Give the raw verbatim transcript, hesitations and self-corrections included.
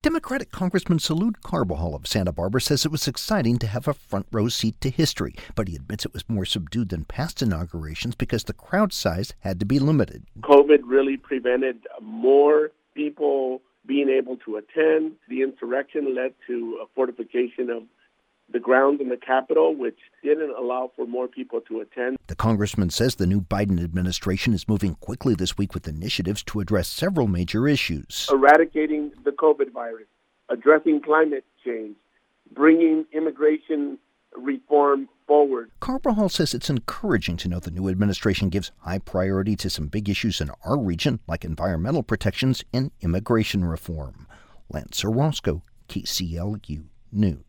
Democratic Congressman Salud Carbajal of Santa Barbara says it was exciting to have a front-row seat to history, but he admits it was more subdued than past inaugurations because the crowd size had to be limited. COVID really prevented more people being able to attend. The insurrection led to a fortification of the grounds in the Capitol, which didn't allow for more people to attend. The congressman says the new Biden administration is moving quickly this week with initiatives to address several major issues. Eradicating the COVID virus, addressing climate change, bringing immigration reform forward. Carbajal says it's encouraging to know the new administration gives high priority to some big issues in our region, like environmental protections and immigration reform. Lance Orozco, K C L U News.